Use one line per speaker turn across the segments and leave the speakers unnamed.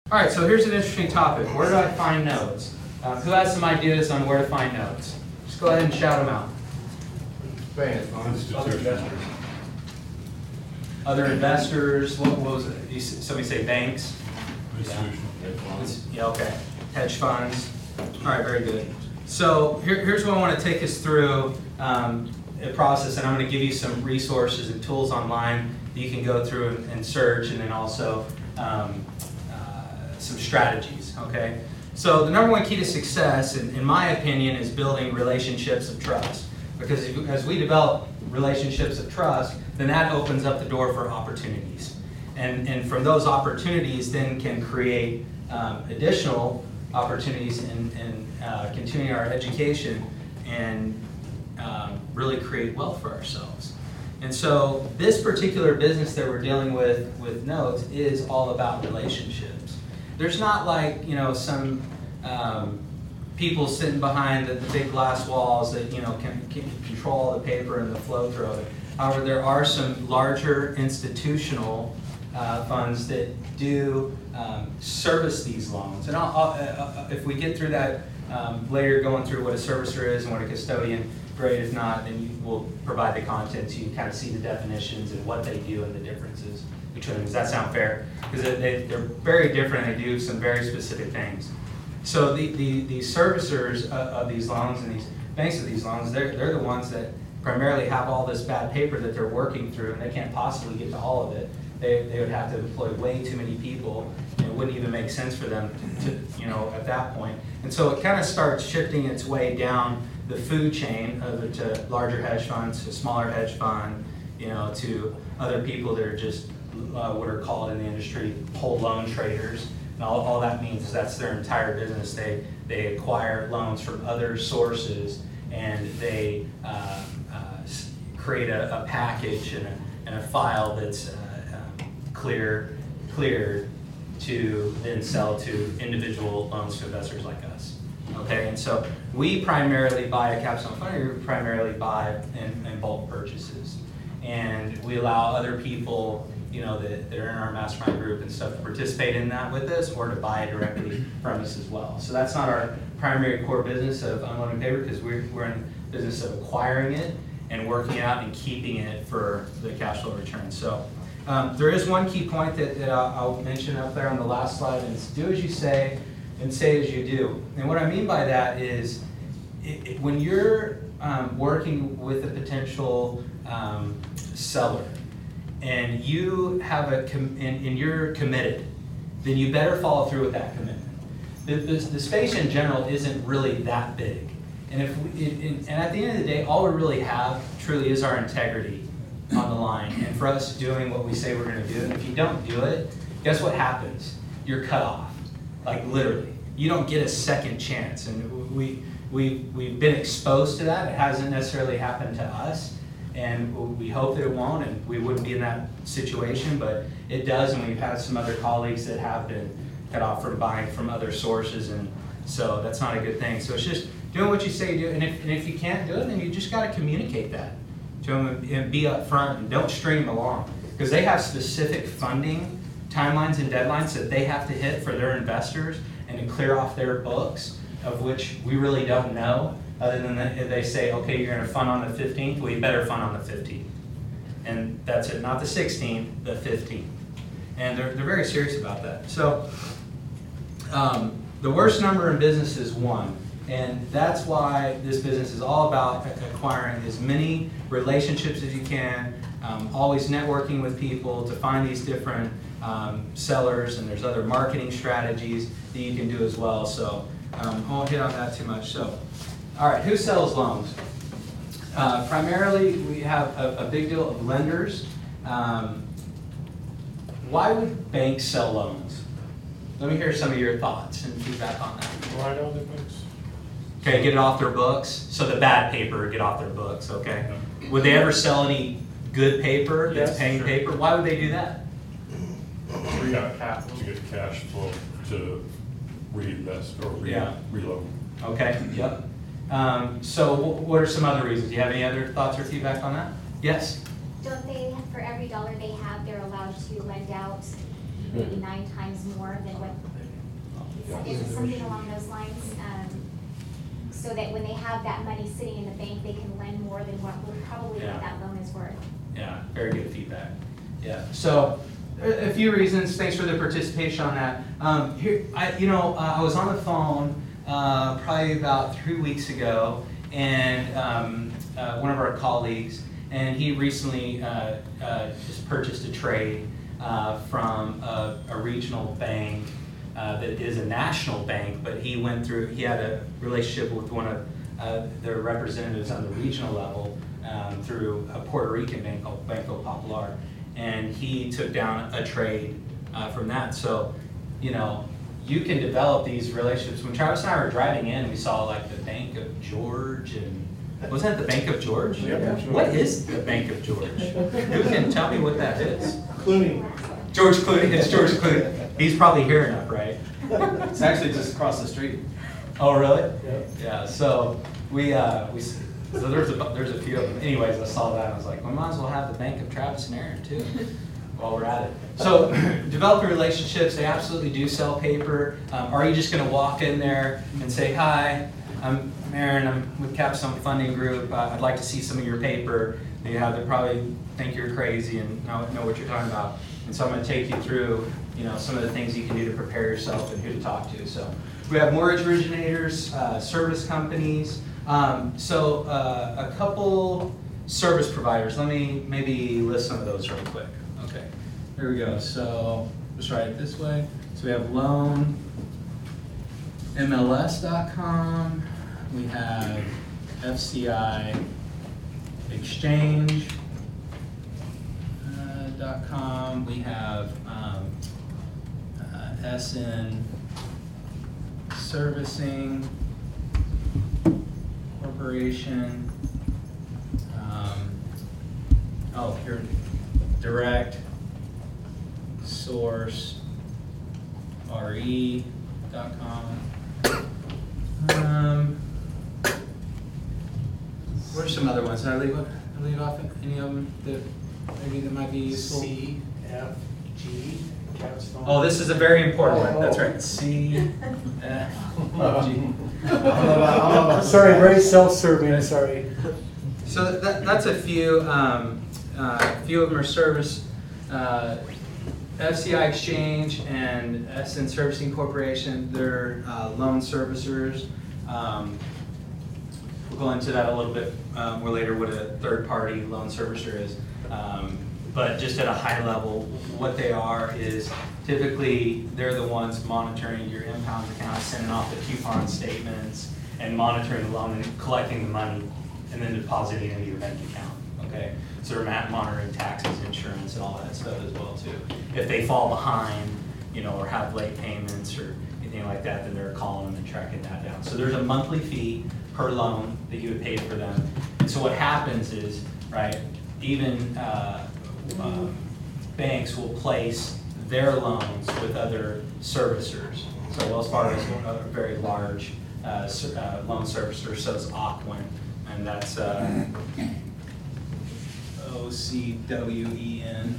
All right, so here's an interesting topic. Where do I find notes? Who has some ideas on where to find notes? Just go ahead and shout them out.
Other investors.
Other investors, what was it? Somebody say banks? Yeah, okay. Hedge funds. All right, very good. So here's what I want to take us through a process, and I'm going to give you some resources and tools online that you can go through and search, and then also some strategies, okay? So the number one key to success, in my opinion, is building relationships of trust. Because as we develop relationships of trust, then that opens up the door for opportunities. And from those opportunities then can create additional opportunities in continuing our education and really create wealth for ourselves. And so this particular business that we're dealing with Notes is all about relationships. There's not like, some people sitting behind the big glass walls that, can control all the paper and the flow through of it. However, there are some larger institutional funds that do service these loans. And if we get through that later, going through what a servicer is and what a custodian, great. If not, then we'll provide the content so you can kind of see the definitions and what they do and the differences between them. Does that sound fair? Because they're very different. They do some very specific things. So the servicers of these loans and these banks of these loans, they're the ones that primarily have all this bad paper that they're working through, and they can't possibly get to all of it. They would have to employ way too many people, and it wouldn't even make sense for them to at that point. And so it kind of starts shifting its way down the food chain to larger hedge funds, to smaller hedge fund, to other people that are just what are called in the industry whole loan traders. And all that means is that's their entire business. They acquire loans from other sources, and they create a package and a file that's clear to then sell to individual loans to investors like us. Okay, and so we primarily buy a Capstone Funding Group, primarily buy in bulk purchases, and we allow other people that are in our mastermind group and stuff to participate in that with us, or to buy it directly from us as well. So that's not our primary core business of unloading paper, because we're in the business of acquiring it and working out and keeping it for the cash flow return. So there is one key point that I'll mention up there on the last slide, and it's do as you say and say as you do. And what I mean by that is when you're working with a potential seller, and you have and you're committed, then you better follow through with that commitment. The space in general isn't really that big, and and at the end of the day, all we really have truly is our integrity on the line, and for us doing what we say we're going to do. And if you don't do it, guess what happens? You're cut off, like literally. You don't get a second chance, and we've been exposed to that. It hasn't necessarily happened to us. And we hope that it won't, and we wouldn't be in that situation, but it does, and we've had some other colleagues that have been cut off from buying from other sources, and so that's not a good thing. So it's just doing what you say you do, and if you can't do it, then you just got to communicate that to them and be upfront, and don't string them along, because they have specific funding timelines and deadlines that they have to hit for their investors and to clear off their books, of which we really don't know. Other than that, if they say, okay, you're going to fund on the 15th, well, you better fund on the 15th. And that's it, not the 16th, the 15th. And they're very serious about that. So the worst number in business is 1. And that's why this business is all about acquiring as many relationships as you can, always networking with people to find these different sellers, and there's other marketing strategies that you can do as well. So I won't hit on that too much. So. All right, who sells loans? Primarily, we have a big deal of lenders. Why would banks sell loans? Let me hear some of your thoughts and feedback on that.
Why don't the banks?
Okay, get it off their books. So the bad paper, get off their books, okay? Would they ever sell any good paper that's paying paper? Why would they do that?
We got capital to get cash flow to reinvest or reload.
Okay, yep. So what are some other reasons? Do you have any other thoughts or feedback on that? Yes?
Don't they, for every dollar they have, they're allowed to lend out maybe 9 times more than what It's something along those lines, so that when they have that money sitting in the bank, they can lend more than what that loan is worth.
Yeah, very good feedback. Yeah, so a few reasons. Thanks for the participation on that. I was on the phone probably about 3 weeks ago, and one of our colleagues, and he recently just purchased a trade from a regional bank that is a national bank, but he had a relationship with one of their representatives on the regional level through a Puerto Rican bank called Banco Popular, and he took down a trade from that. So, you can develop these relationships. When Travis and I were driving in, we saw like the Bank of George, and wasn't it the Bank of George?
Yeah.
What is the Bank of George? Who can tell me what that is?
Clooney.
George Clooney. It's George Clooney. He's probably here enough, right?
It's actually just across the street.
Oh, really?
Yeah.
Yeah. So so there's a few of them. Anyways, I saw that and I was like, we might as well have the Bank of Travis and Aaron too, while we're at it. So developing relationships, they absolutely do sell paper. Are you just going to walk in there and say, hi, I'm Aaron, I'm with Capstone Funding Group. I'd like to see some of your paper. They probably think you're crazy and know what you're talking about. And so I'm going to take you through, some of the things you can do to prepare yourself and who to talk to. So we have mortgage originators, service companies. A couple service providers. Let me maybe list some of those real quick. Okay, here we go. So let's try it this way. So we have loanmls.com. We have FCI Exchange.com. We have SN Servicing Corporation. Here, Direct Source RE.com. What are some other ones? Did I leave off any of them that might be useful?
CFG, Capstone.
Oh, this is a very important one. That's right. CFG.
Sorry, very self-serving, sorry.
So that's a few. A few of them are service. FCI Exchange and SN Servicing Corporation, they're loan servicers. We'll go into that a little bit more later, what a third-party loan servicer is. But just at a high level, what they are is typically they're the ones monitoring your impound account, sending off the coupon statements, and monitoring the loan and collecting the money, and then depositing it into your bank account. Okay, so they're monitoring taxes, insurance, and all that stuff as well too. If they fall behind, or have late payments or anything like that, then they're calling them and tracking that down. So there's a monthly fee per loan that you would pay for them. And so what happens is, right, even banks will place their loans with other servicers. So Wells Fargo is a very large loan servicer, so is Ocwen, and that's OCWEN.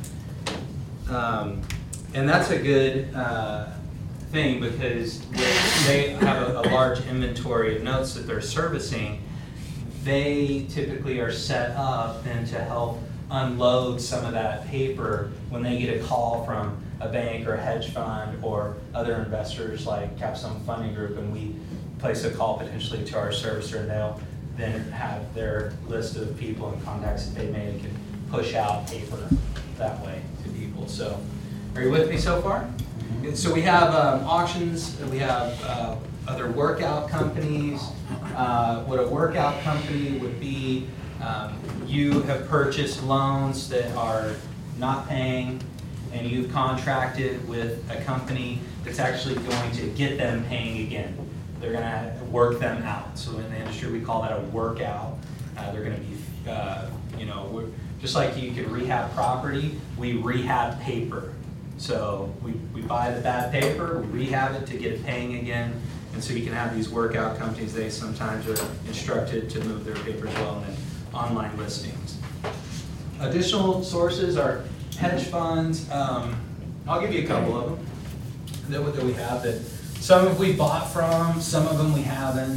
And that's a good thing because they have a large inventory of notes that they're servicing. They typically are set up then to help unload some of that paper when they get a call from a bank or a hedge fund or other investors like Capstone Funding Group, and we place a call potentially to our servicer, and they'll then have their list of people and contacts that they made and can push out paper that way to people. So are you with me so far? So we have auctions, we have other workout companies. What a workout company would be, you have purchased loans that are not paying, and you've contracted with a company that's actually going to get them paying again. They're going to work them out. So in the industry, we call that a workout. They're going to be, just like you can rehab property, we rehab paper. So we buy the bad paper, we rehab it to get it paying again. And so you can have these workout companies, they sometimes are instructed to move their paper as well in online listings. Additional sources are hedge funds. I'll give you a couple of them that we have that Some of we bought from, some of them we haven't.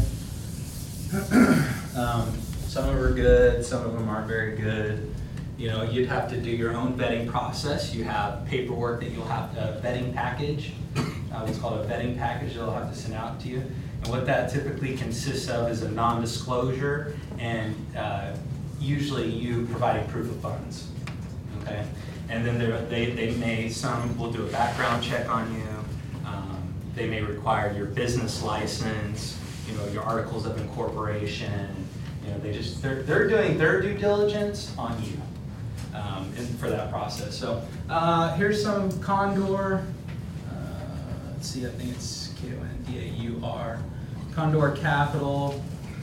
Some of them are good, some of them aren't very good. You know, you'd have to do your own vetting process. You have paperwork that you'll have a vetting package, what's called a vetting package they'll have to send out to you. And what that typically consists of is a non-disclosure and usually you providing proof of funds, okay? And then some will do a background check on you. They may require your business license, you know, your articles of incorporation. You know, they're doing their due diligence on you for that process. So here's some Condor. Let's see, I think it's Kondaur. Condor Capital.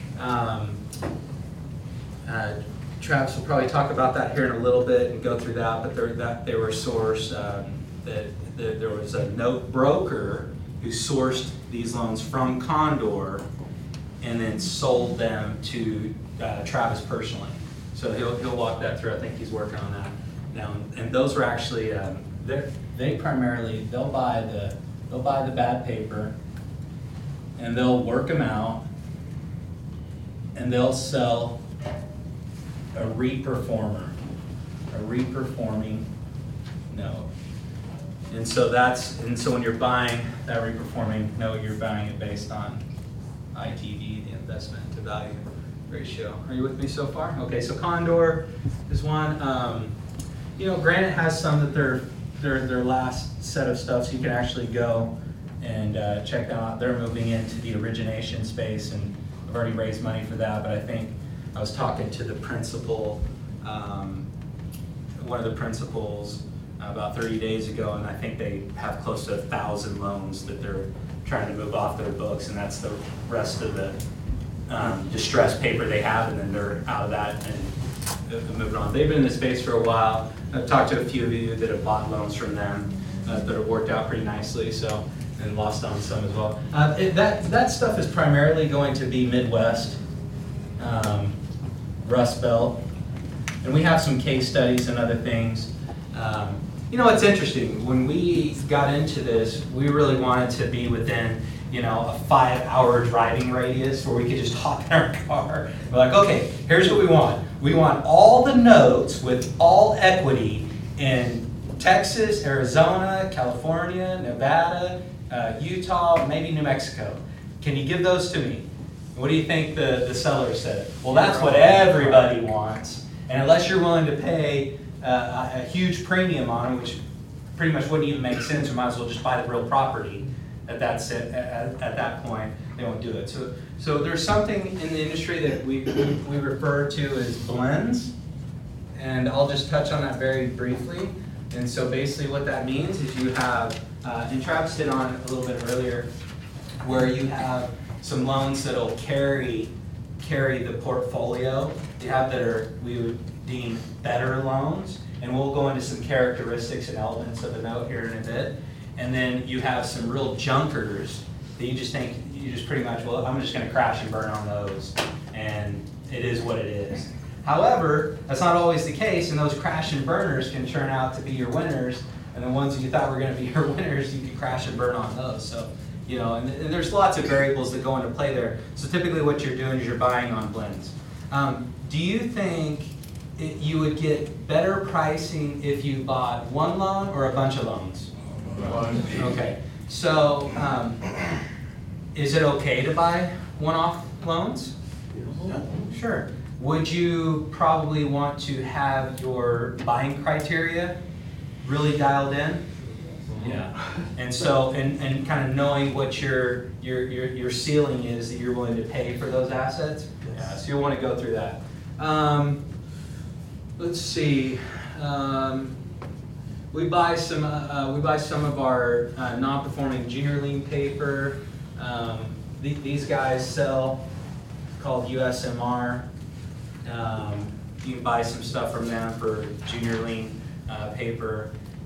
Travis will probably talk about that here in a little bit and go through that, but they were sourced, there was a note broker who sourced these loans from Condor and then sold them to Travis personally. So he'll walk that through. I think he's working on that now. And those were actually they'll buy the bad paper and they'll work them out and they'll sell a reperforming note. And so when you're buying that reperforming note, you're buying it based on ITV, the investment to value ratio. Are you with me so far? Okay, so Condor is one. You know, Granite has some that their last set of stuff, so you can actually go and check them out. They're moving into the origination space, and I've already raised money for that, but I think I was talking to the principal, one of the principals about 30 days ago, and I think they have close to 1,000 loans that they're trying to move off their books, and that's the rest of the distressed paper they have, and then they're out of that and moving on. They've been in the space for a while. I've talked to a few of you that have bought loans from them that have worked out pretty nicely, so, and lost on some as well. That stuff is primarily going to be Midwest, Rust Belt, and we have some case studies and other things. You know, it's interesting. When we got into this, we really wanted to be within, you know, a 5-hour driving radius where we could just hop in our car. We're like, okay, here's what we want. We want all the notes with all equity in Texas, Arizona, California, Nevada, Utah, maybe New Mexico. Can you give those to me? What do you think the seller said? Well, that's what everybody wants. And unless you're willing to pay a huge premium on them, which pretty much wouldn't even make sense, you might as well just buy the real property at that point, they won't do it. So there's something in the industry that we refer to as blends, and I'll just touch on that very briefly. And so basically what that means is you have, and Travis hit on it a little bit earlier, where you have some loans that'll carry the portfolio. You have that are, we would deem better loans, and we'll go into some characteristics and elements of the note here in a bit. And then you have some real junkers that you just think, you just pretty much, well, I'm just gonna crash and burn on those, and it is what it is. However, that's not always the case, and those crash and burners can turn out to be your winners, and the ones that you thought were gonna be your winners, you can crash and burn on those. So, you know, and there's lots of variables that go into play there. So typically what you're doing is you're buying on blends. Do you think you would get better pricing if you bought one loan or a bunch of loans? Okay, so is it okay to buy one-off loans? Sure. Would you probably want to have your buying criteria really dialed in? Yeah. And so, and kind of knowing what your ceiling is that you're willing to pay for those assets? Yeah, so you'll want to go through that. Let's see. We buy some of our non-performing junior lien paper. These guys sell, called USMR. You can buy some stuff from them for junior lien paper.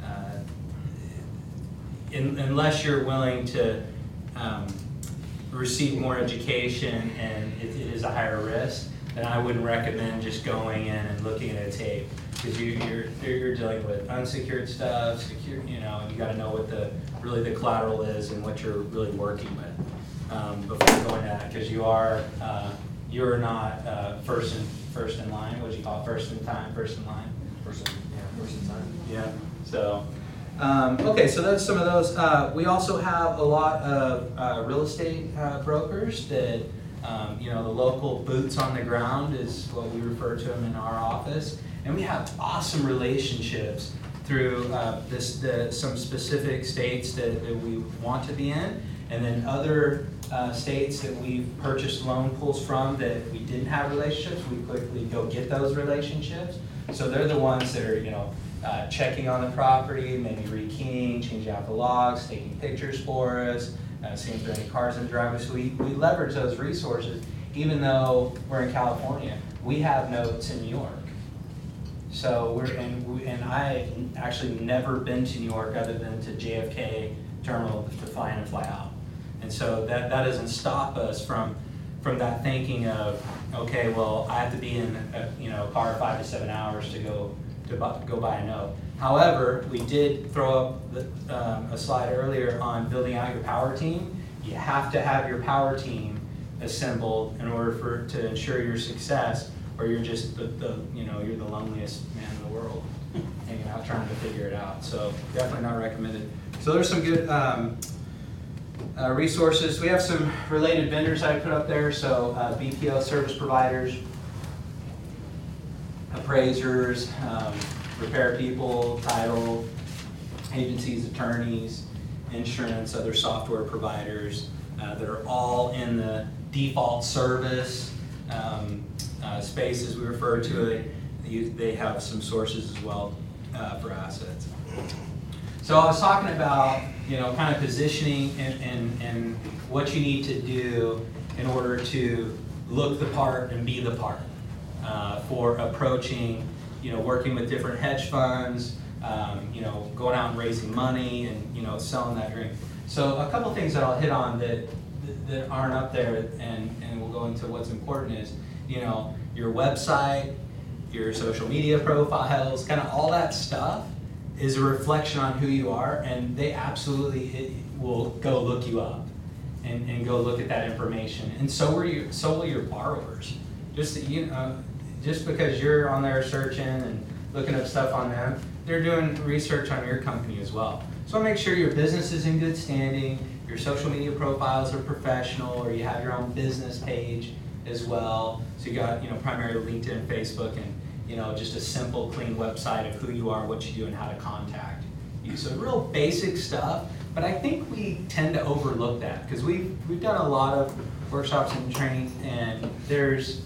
Unless you're willing to receive more education and it is a higher risk, then I wouldn't recommend just going in and looking at a tape, because you're dealing with unsecured stuff, secure, you know, and you got to know what the really the collateral is and what you're really working with before going to that, because you're not first in line. What do you call it? First in time, first in line. First in time. Yeah. So. Okay, so that's some of those. We also have a lot of real estate brokers that, the local boots on the ground is what we refer to them in our office. And we have awesome relationships through some specific states that we want to be in, and then other states that we've purchased loan pools from that we didn't have relationships. We quickly go get those relationships. So they're the ones that are, checking on the property, maybe rekeying, changing out the logs, taking pictures for us, seeing if there are any cars in the driveway. So we leverage those resources, even though we're in California. We have notes in New York. So and I actually never been to New York other than to JFK terminal to fly in and fly out. And so that doesn't stop us from that thinking of, okay, well, I have to be in a car 5 to 7 hours to go buy a note. However, we did throw up a slide earlier on building out your power team. You have to have your power team assembled in order to ensure your success, or you're just you're the loneliest man in the world hanging out trying to figure it out. So definitely not recommended. So there's some good resources. We have some related vendors I put up there. So BPO service providers, appraisers, repair people, title agencies, attorneys, insurance, other software providers that are all in the default service space, as we refer to it. They have some sources as well for assets. So I was talking about kind of positioning and what you need to do in order to look the part and be the part. For approaching, working with different hedge funds, going out and raising money and, selling that dream. So a couple things that I'll hit on that aren't up there, and we'll go into what's important is, your website, your social media profiles, kind of all that stuff is a reflection on who you are, and they absolutely will go look you up and go look at that information. And so will your borrowers. Just because you're on there searching and looking up stuff on them, they're doing research on your company as well. So make sure your business is in good standing, your social media profiles are professional, or you have your own business page as well. So you got, primarily LinkedIn, Facebook, and just a simple, clean website of who you are, what you do, and how to contact you. So real basic stuff, but I think we tend to overlook that because we've done a lot of workshops and training, and there's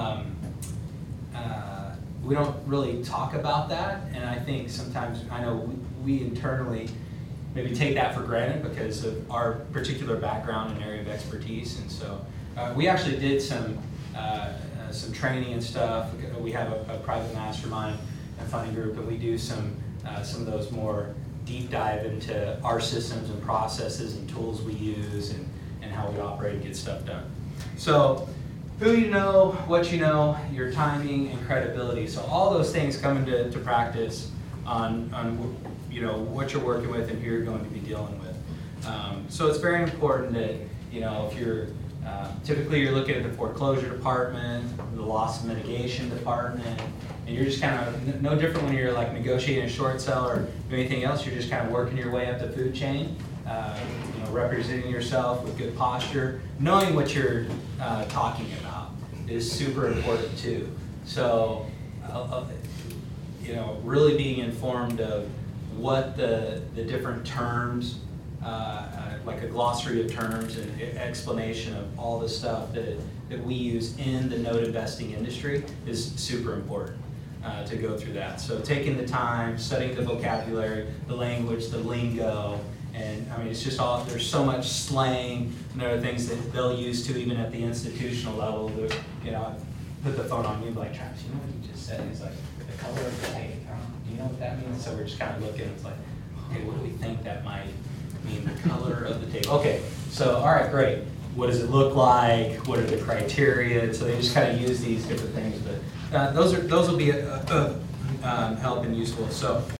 we don't really talk about that, and I think sometimes, I know we internally maybe take that for granted because of our particular background and area of expertise. And so we actually did some training and stuff. We have a private mastermind and funding group, and we do some of those more deep dive into our systems and processes and tools we use and how we operate and get stuff done. So who you know, what you know, your timing and credibility. So all those things come into practice on what you're working with and who you're going to be dealing with. So it's very important that if you're typically you're looking at the foreclosure department, the loss mitigation department, and you're just kind of no different when you're like negotiating a short sale or anything else. You're just kind of working your way up the food chain. Representing yourself with good posture, knowing what you're talking about is super important too. So, really being informed of what the different terms, like a glossary of terms and explanation of all the stuff that we use in the note investing industry is super important to go through that. So taking the time, studying the vocabulary, the language, the lingo. And it's just there's so much slang and other things that they'll use too, even at the institutional level. I put the phone on you, like, Travis, you know what you just said? He's like, the color of the tape. Do you know what that means? So we're just kind of looking, it's like, okay, what do we think that might mean, the color of the tape? Okay, so, all right, great. What does it look like? What are the criteria? So they just kind of use these different things. But those will be help and useful. So